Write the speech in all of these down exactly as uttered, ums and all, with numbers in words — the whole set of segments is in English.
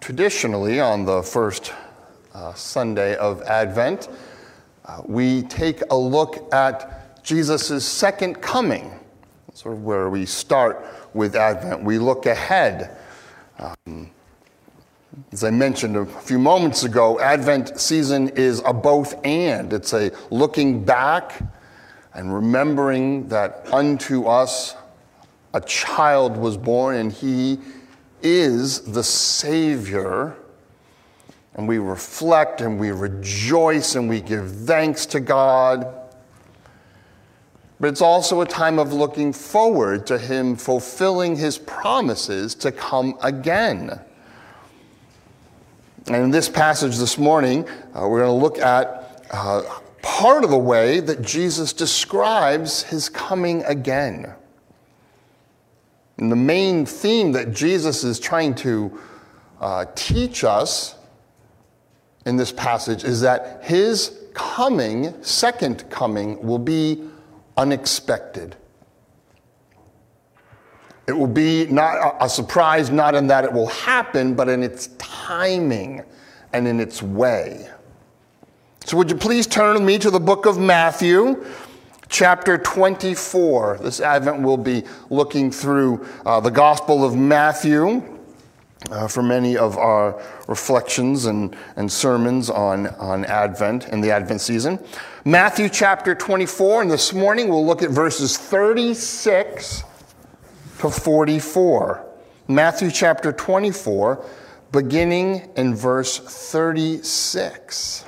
Traditionally, on the first uh, Sunday of Advent, uh, we take a look at Jesus' second coming, sort of where we start with Advent. We look ahead. Um, as I mentioned a few moments ago, Advent season is a both and. It's a looking back and remembering that unto us a child was born, and he is the Savior, and we reflect and we rejoice and we give thanks to God. But it's also a time of looking forward to him fulfilling his promises to come again. And in this passage this morning, uh, we're going to look at uh, part of the way that Jesus describes his coming again. And the main theme that Jesus is trying to uh, teach us in this passage is that his coming, second coming, will be unexpected. It will be not a surprise, not in that it will happen, but in its timing and in its way. So would you please turn with me to the book of Matthew, chapter twenty-four. This Advent we'll be looking through uh, the Gospel of Matthew uh, for many of our reflections and, and sermons on, on Advent and the Advent season. Matthew chapter twenty-four, and this morning we'll look at verses thirty-six to forty-four. Matthew chapter twenty-four, beginning in verse thirty-six.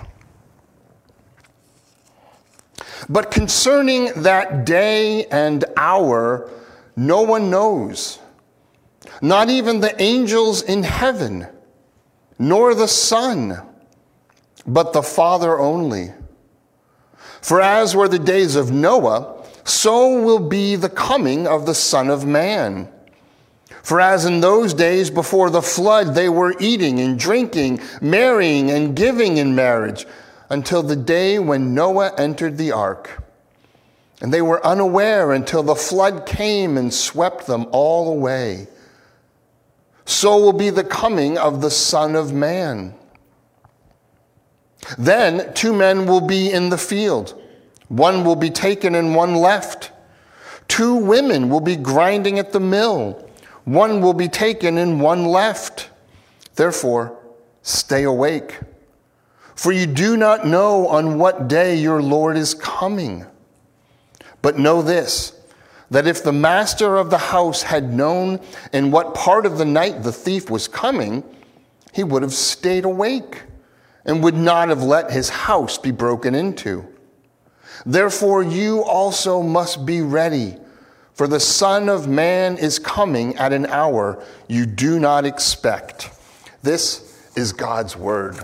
But concerning that day and hour, no one knows, not even the angels in heaven, nor the Son, but the Father only. For as were the days of Noah, so will be the coming of the Son of Man. For as in those days before the flood they were eating and drinking, marrying and giving in marriage, until the day when Noah entered the ark. And they were unaware until the flood came and swept them all away. So will be the coming of the Son of Man. Then two men will be in the field. One will be taken and one left. Two women will be grinding at the mill. One will be taken and one left. Therefore, stay awake. For you do not know on what day your Lord is coming. But know this, that if the master of the house had known in what part of the night the thief was coming, he would have stayed awake and would not have let his house be broken into. Therefore you also must be ready, for the Son of Man is coming at an hour you do not expect. This is God's word.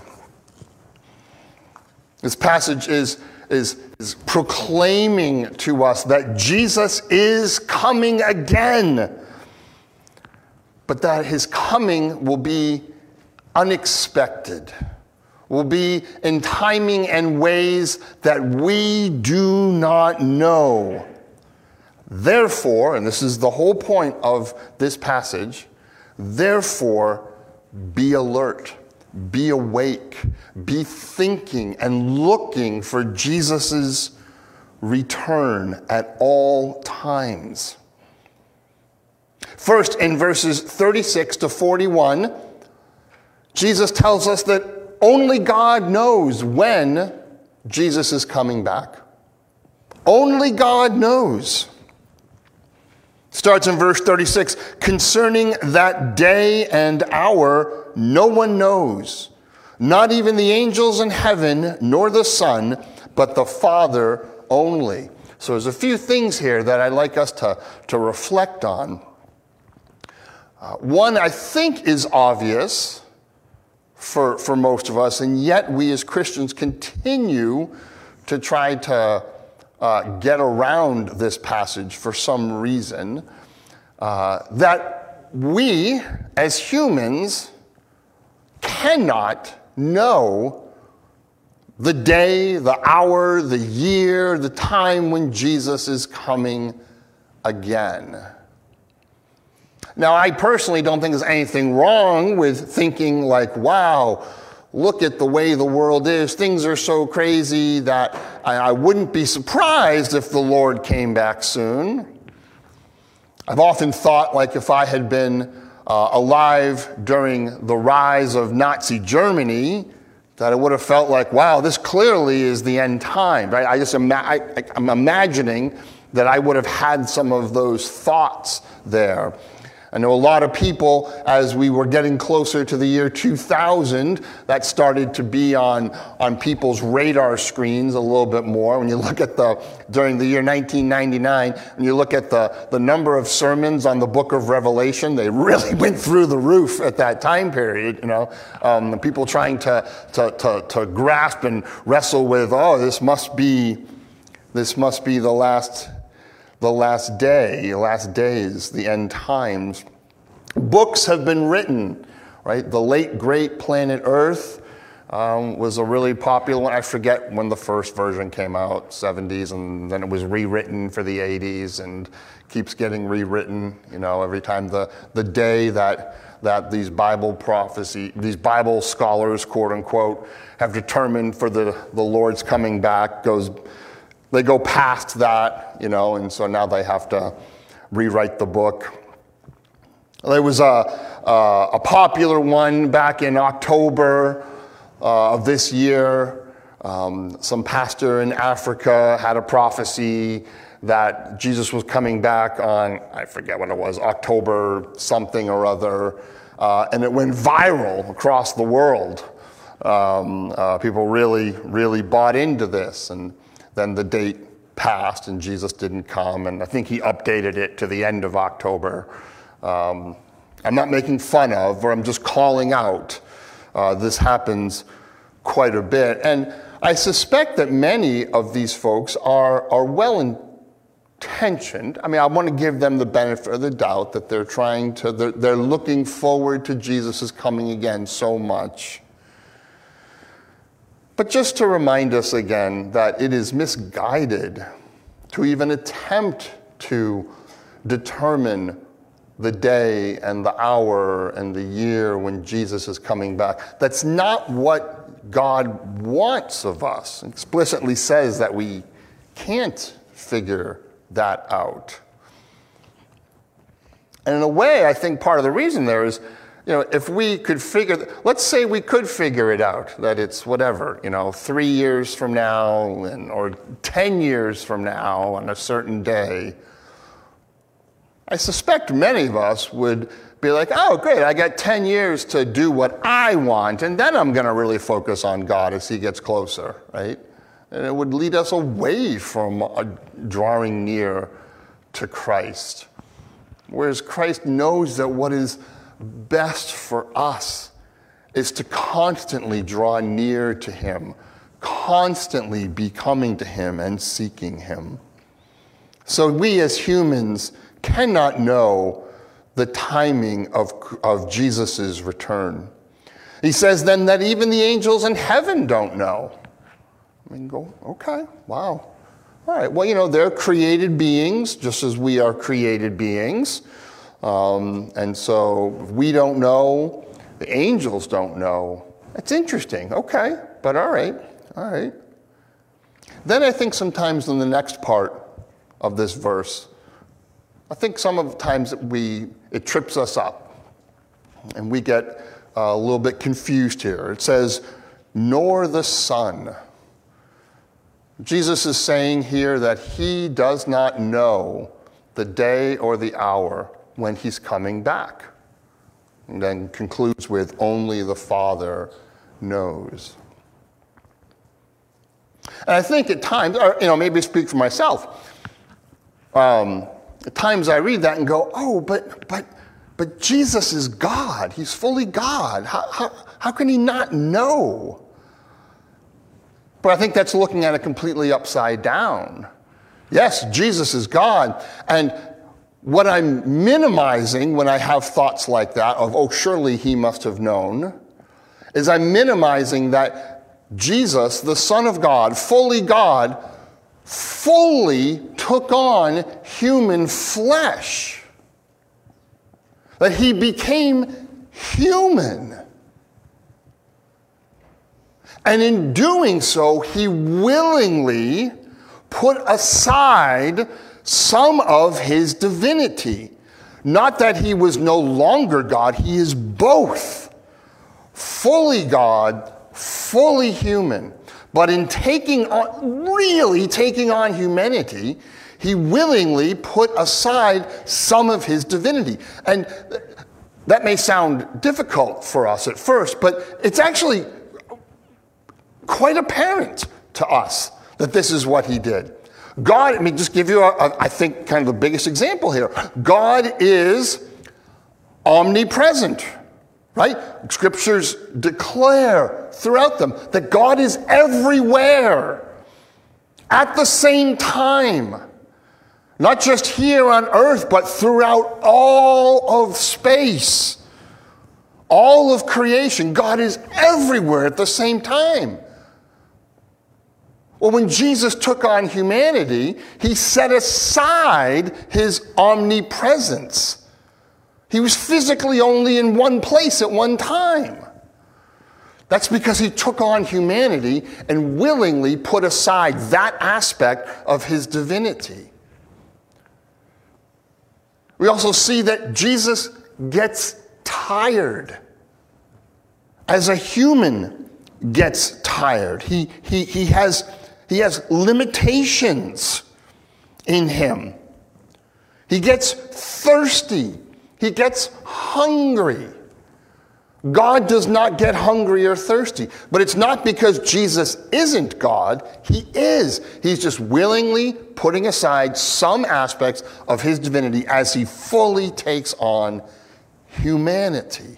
This passage is, is, is proclaiming to us that Jesus is coming again, but that his coming will be unexpected, will be in timing and ways that we do not know. Therefore, and this is the whole point of this passage, therefore be alert. Be awake, be thinking and looking for Jesus' return at all times. First, in verses thirty-six to forty-one, Jesus tells us that only God knows when Jesus is coming back. Only God knows. Starts in verse thirty-six, concerning that day and hour, no one knows, not even the angels in heaven, nor the Son, but the Father only. So there's a few things here that I'd like us to, to reflect on. Uh, one, I think, is obvious for, for most of us, and yet we as Christians continue to try to uh, get around this passage for some reason, uh, that we, as humans, cannot know the day, the hour, the year, the time when Jesus is coming again. Now, I personally don't think there's anything wrong with thinking like, wow, look at the way the world is. Things are so crazy that I, I wouldn't be surprised if the Lord came back soon. I've often thought, like, if I had been uh, alive during the rise of Nazi Germany, that I would have felt like, wow, this clearly is the end time, right? I just ima- I, I, I'm imagining that I would have had some of those thoughts there. I know a lot of people, as we were getting closer to the year two thousand, that started to be on, on people's radar screens a little bit more. When you look at the, during the year nineteen ninety-nine, when you look at the, the number of sermons on the book of Revelation, they really went through the roof at that time period, you know. Um, people trying to, to, to, to grasp and wrestle with, oh, this must be, this must be the last the last day, the last days, the end times. Books have been written, right? The late, great Planet Earth um, was a really popular one. I forget when the first version came out, seventies, and then it was rewritten for the eighties and keeps getting rewritten, you know, every time the, the day that that these Bible prophecy, these Bible scholars, quote unquote, have determined for the, the Lord's coming back goes They go past that, you know, and so now they have to rewrite the book. There was a, a, a popular one back in October uh, of this year. Um, some pastor in Africa had a prophecy that Jesus was coming back on, I forget what it was, October something or other, uh, and it went viral across the world. Um, uh, people really, really bought into this, and then the date passed and Jesus didn't come, and I think he updated it to the end of October. Um, I'm not making fun of, or I'm just calling out. Uh, this happens quite a bit. And I suspect that many of these folks are, are well intentioned. I mean, I want to give them the benefit of the doubt that they're trying to, they're, they're looking forward to Jesus' coming again so much. But just to remind us again that it is misguided to even attempt to determine the day and the hour and the year when Jesus is coming back. That's not what God wants of us. It explicitly says that we can't figure that out. And in a way, I think part of the reason there is, you know, if we could figure, let's say we could figure it out, that it's whatever, you know, three years from now and, or ten years from now on a certain day, I suspect many of us would be like, oh, great, I got ten years to do what I want, and then I'm going to really focus on God as he gets closer, right? And it would lead us away from uh, drawing near to Christ. Whereas Christ knows that what is best for us is to constantly draw near to him, constantly be coming to him and seeking him. So we as humans cannot know the timing of, of Jesus' return. He says then that even the angels in heaven don't know. I mean, go, okay, wow. All right, well, you know, they're created beings just as we are created beings. Um, and so we don't know, the angels don't know. It's interesting, okay, but all right, all right. Then I think sometimes in the next part of this verse, I think some of the times we, it trips us up and we get uh, a little bit confused here. It says, nor the Son. Jesus is saying here that he does not know the day or the hour when he's coming back. And then concludes with, only the Father knows. And I think at times, or, you know, maybe speak for myself, um, at times I read that and go, oh, but but but Jesus is God. He's fully God. How, how, how can he not know? But I think that's looking at it completely upside down. Yes, Jesus is God. And what I'm minimizing when I have thoughts like that of, oh, surely he must have known, is I'm minimizing that Jesus, the Son of God, fully God, fully took on human flesh. that he became human. And in doing so, he willingly put aside some of his divinity. Not that he was no longer God, he is both. Fully God, fully human. But in taking on, really taking on humanity, he willingly put aside some of his divinity. And that may sound difficult for us at first, but it's actually quite apparent to us that this is what he did. God, let me just give you, a, a, I think, kind of the biggest example here. God is omnipresent, right? Scriptures declare throughout them that God is everywhere at the same time. Not just here on earth, but throughout all of space. All of creation. God is everywhere at the same time. Well, when Jesus took on humanity, he set aside his omnipresence. He was physically only in one place at one time. That's because he took on humanity and willingly put aside that aspect of his divinity. We also see that Jesus gets tired. As a human gets tired. He, he, he has... He has limitations in him. He gets thirsty. He gets hungry. God does not get hungry or thirsty. But it's not because Jesus isn't God. He is. He's just willingly putting aside some aspects of his divinity as he fully takes on humanity.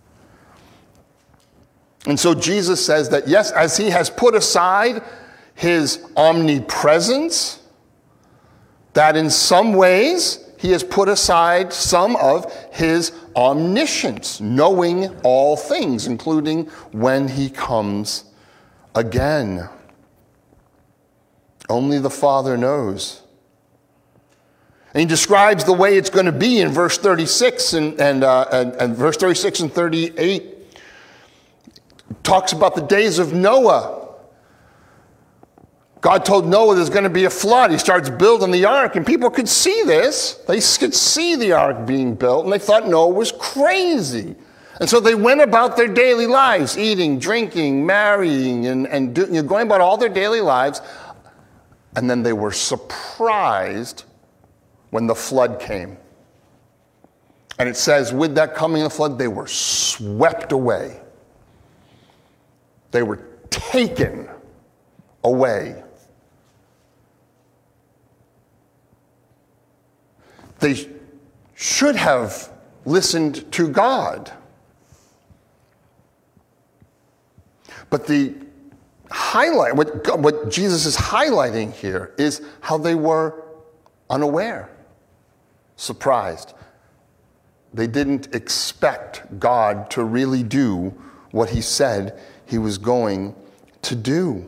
And so Jesus says that, yes, as he has put aside his omnipresence, that in some ways he has put aside some of his omniscience, knowing all things, including when he comes again. Only the Father knows. And he describes the way it's going to be in verse thirty-six and, and, uh, and, and verse thirty-six and thirty-eight. Talks about the days of Noah. God told Noah there's going to be a flood. He starts building the ark, and people could see this. They could see the ark being built, and they thought Noah was crazy. And so they went about their daily lives, eating, drinking, marrying, and, and do, you know, going about all their daily lives. And then they were surprised when the flood came. And it says, with that coming of the flood, they were swept away. They were taken away. They should have listened to God. But the highlight, what, what Jesus is highlighting here is how they were unaware, surprised. They didn't expect God to really do what he said he was going to do.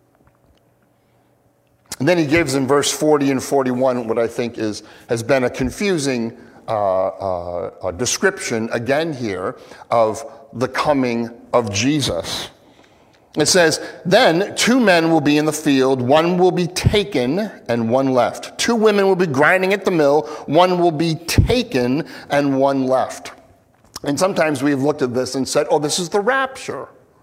And then he gives in verse forty and forty-one what I think is has been a confusing uh, uh, a description again here of the coming of Jesus. It says, then two men will be in the field, one will be taken and one left. Two women will be grinding at the mill, one will be taken and one left. And sometimes we've looked at this and said, oh, this is the rapture.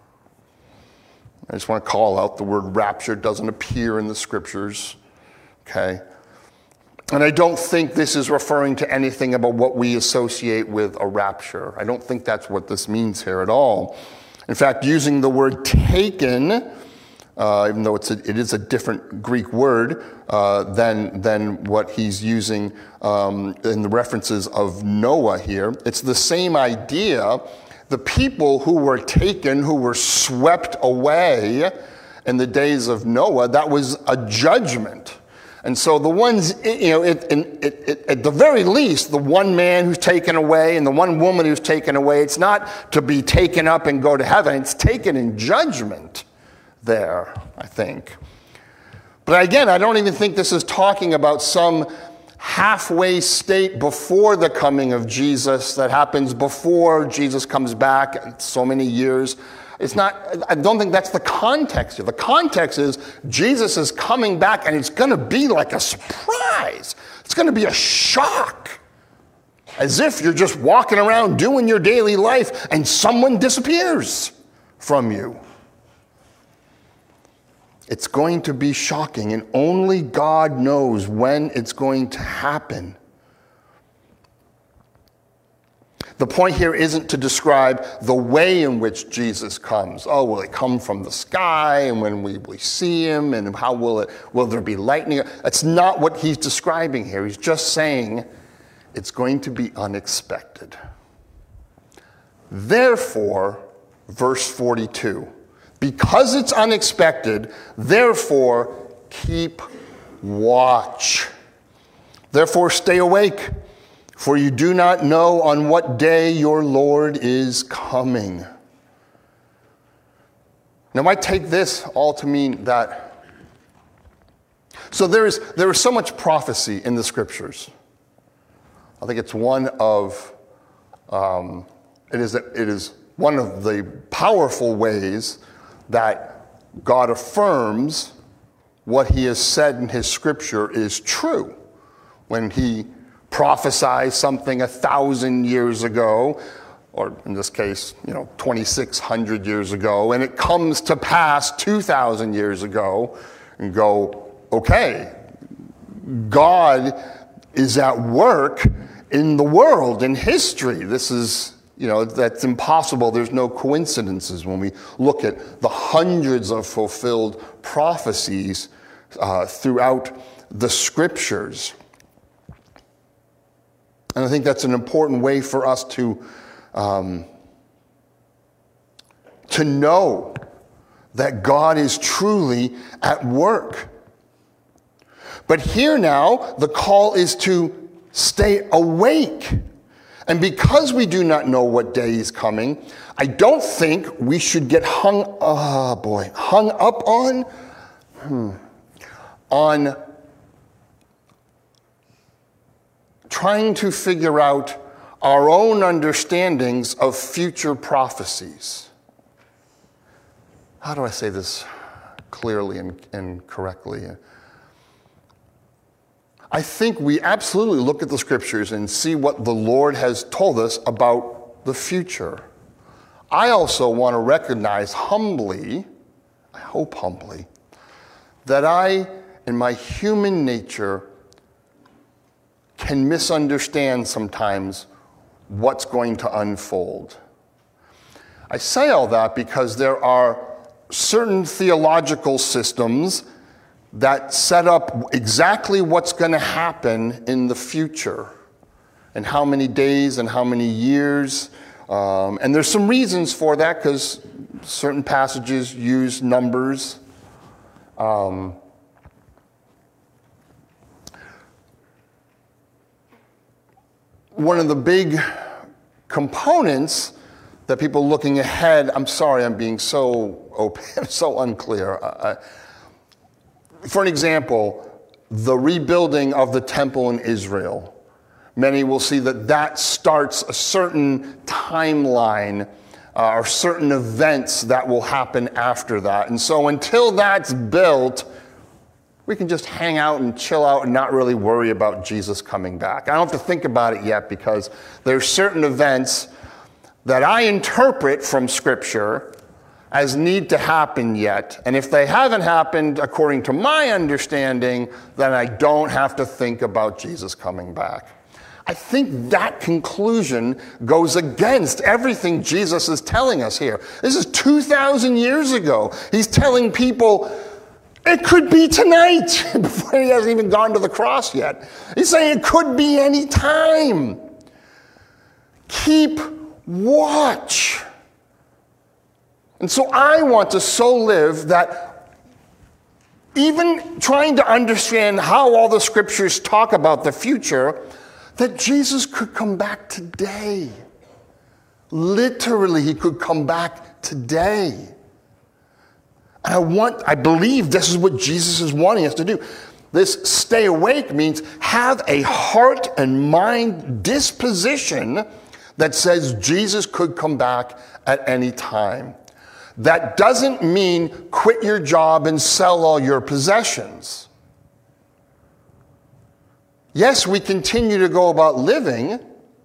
I just want to call out the word rapture. It doesn't appear in the scriptures, okay? And I don't think this is referring to anything about what we associate with a rapture. I don't think that's what this means here at all. In fact, using the word taken, uh, even though it's a, it is a different Greek word uh, than, than what he's using um, in the references of Noah here, it's the same idea. The people who were taken, who were swept away in the days of Noah, that was a judgment. And so the ones, you know, it, it, it, at the very least, the one man who's taken away and the one woman who's taken away, it's not to be taken up and go to heaven. It's taken in judgment there, I think. But again, I don't even think this is talking about some halfway state before the coming of Jesus that happens before Jesus comes back so many years. It's not, I don't think that's the context here. The context is Jesus is coming back and it's going to be like a surprise. It's going to be a shock. As if you're just walking around doing your daily life and someone disappears from you. It's going to be shocking, and only God knows when it's going to happen. The point here isn't to describe the way in which Jesus comes. Oh, will he come from the sky, and when we, we see him, and how will it, will there be lightning? That's not what he's describing here. He's just saying it's going to be unexpected. Therefore, verse forty-two, because it's unexpected, therefore keep watch. Therefore stay awake, for you do not know on what day your Lord is coming. Now I take this all to mean that, so there is, there is so much prophecy in the scriptures. I think it's one of, um, it is, it is one of the powerful ways that God affirms what he has said in his scripture is true. When he prophesies something a thousand years ago, or in this case, you know, twenty-six hundred years ago, and it comes to pass two thousand years ago, and go, okay, God is at work in the world, in history. This is, you know, that's impossible. There's no coincidences when we look at the hundreds of fulfilled prophecies uh, throughout the scriptures. And I think that's an important way for us to, um, to know that God is truly at work. But here now, the call is to stay awake. And because we do not know what day is coming, I don't think we should get hung, oh boy, hung up on, hmm, on trying to figure out our own understandings of future prophecies. How do I say this clearly and, and correctly? I think we absolutely look at the scriptures and see what the Lord has told us about the future. I also want to recognize humbly, I hope humbly, that I, in my human nature, can misunderstand sometimes what's going to unfold. I say all that because there are certain theological systems that set up exactly what's going to happen in the future, and how many days and how many years. Um, and there's some reasons for that, because certain passages use numbers. Um, one of the big components that people looking ahead, I'm sorry I'm being so open, so unclear. Uh, For an example, the rebuilding of the temple in Israel. Many will see that that starts a certain timeline uh, or certain events that will happen after that. And so until that's built, we can just hang out and chill out and not really worry about Jesus coming back. I don't have to think about it yet, because there's certain events that I interpret from Scripture as need to happen yet. And if they haven't happened according to my understanding, then I don't have to think about Jesus coming back. I think that conclusion goes against everything Jesus is telling us here. This is two thousand years ago. He's telling people, it could be tonight, before he hasn't even gone to the cross yet. He's saying it could be any time. Keep watch. And so I want to so live that even trying to understand how all the scriptures talk about the future, that Jesus could come back today. Literally, he could come back today. And I want, I believe this is what Jesus is wanting us to do. This stay awake means have a heart and mind disposition that says Jesus could come back at any time. That doesn't mean quit your job and sell all your possessions. Yes, we continue to go about living,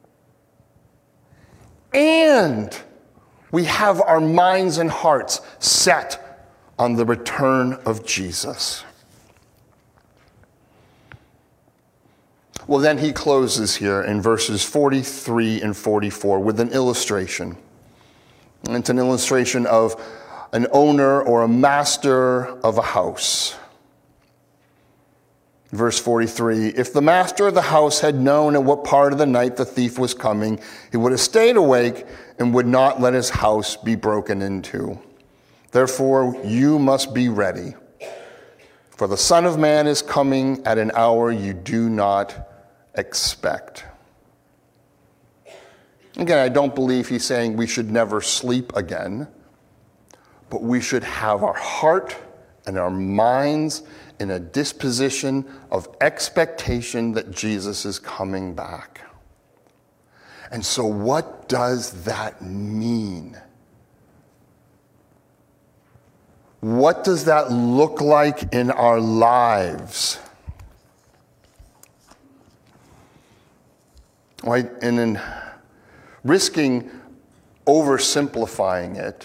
and we have our minds and hearts set on the return of Jesus. Well, then he closes here in verses forty-three and forty-four with an illustration. It's an illustration of an owner or a master of a house. Verse forty-three, if the master of the house had known at what part of the night the thief was coming, he would have stayed awake and would not let his house be broken into. Therefore, you must be ready, for the Son of Man is coming at an hour you do not expect. Again, I don't believe he's saying we should never sleep again, but we should have our heart and our minds in a disposition of expectation that Jesus is coming back. And so what does that mean? What does that look like in our lives? Right? And in risking oversimplifying it,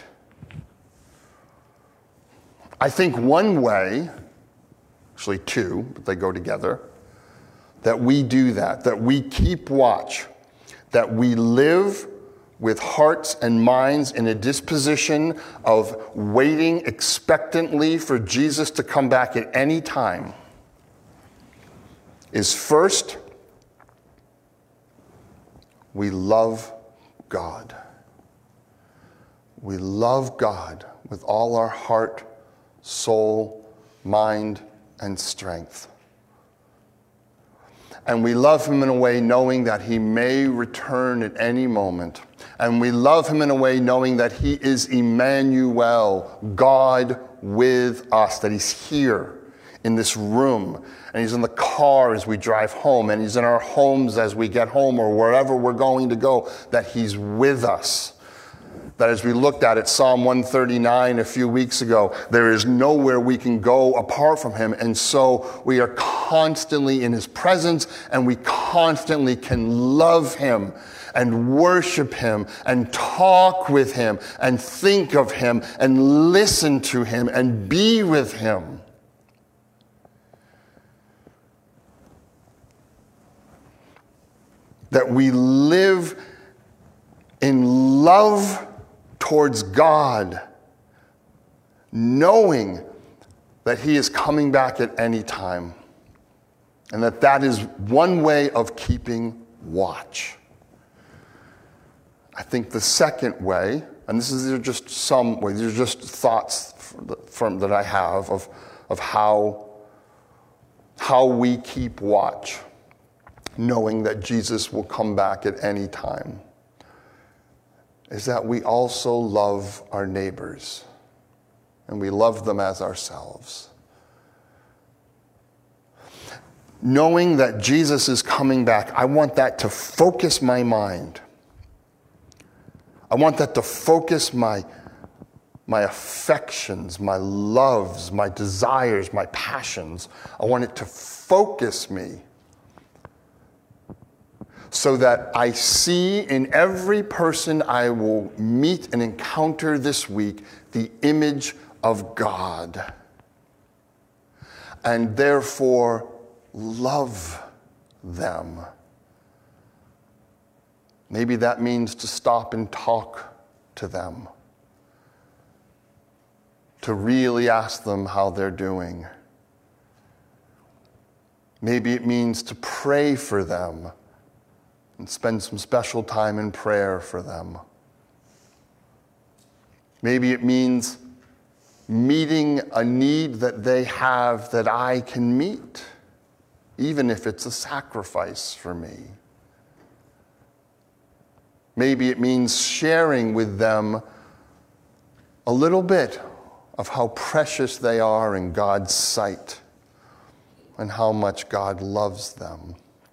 I think one way, actually two, but they go together, that we do that, that we keep watch, that we live with hearts and minds in a disposition of waiting expectantly for Jesus to come back at any time, is first, we love God. We love God with all our heart, soul, mind, and strength. And we love him in a way knowing that he may return at any moment. And we love him in a way knowing that he is Emmanuel, God with us, that he's here in this room, and he's in the car as we drive home, and he's in our homes as we get home or wherever we're going to go, that he's with us. That as we looked at it, Psalm one thirty-nine a few weeks ago, there is nowhere we can go apart from him. And so we are constantly in his presence, and we constantly can love him and worship him and talk with him and think of him and listen to him and be with him. That we live in love towards God, knowing that he is coming back at any time, and that that is one way of keeping watch. I think the second way, and this is these are just some ways, these are just thoughts from that I have of, of how, how we keep watch, knowing that Jesus will come back at any time, is that we also love our neighbors, and we love them as ourselves. Knowing that Jesus is coming back, I want that to focus my mind. I want that to focus my, my affections, my loves, my desires, my passions. I want it to focus me, so that I see in every person I will meet and encounter this week the image of God, and therefore love them. Maybe that means to stop and talk to them, to really ask them how they're doing. Maybe it means to pray for them and spend some special time in prayer for them. Maybe it means meeting a need that they have that I can meet, even if it's a sacrifice for me. Maybe it means sharing with them a little bit of how precious they are in God's sight, and how much God loves them.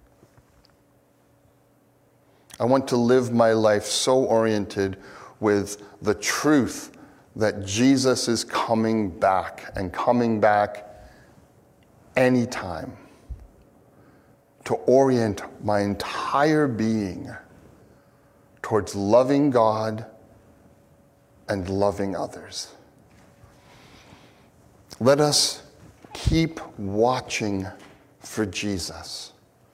I want to live my life so oriented with the truth that Jesus is coming back and coming back anytime, to orient my entire being towards loving God and loving others. Let us keep watching for Jesus.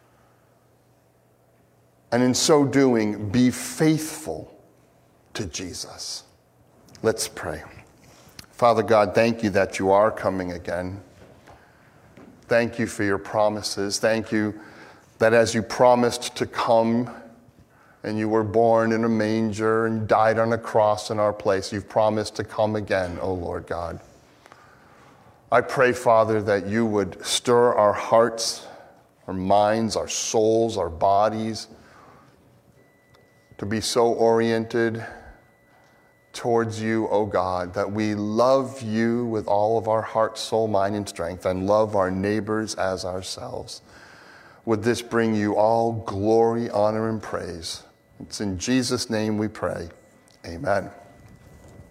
And in so doing, be faithful to Jesus. Let's pray. Father God, thank you that you are coming again. Thank you for your promises. Thank you that as you promised to come and you were born in a manger and died on a cross in our place, you've promised to come again, O Lord God. I pray, Father, that you would stir our hearts, our minds, our souls, our bodies to be so oriented towards you, O God, that we love you with all of our heart, soul, mind, and strength, and love our neighbors as ourselves. Would this bring you all glory, honor, and praise? It's in Jesus' name we pray. Amen.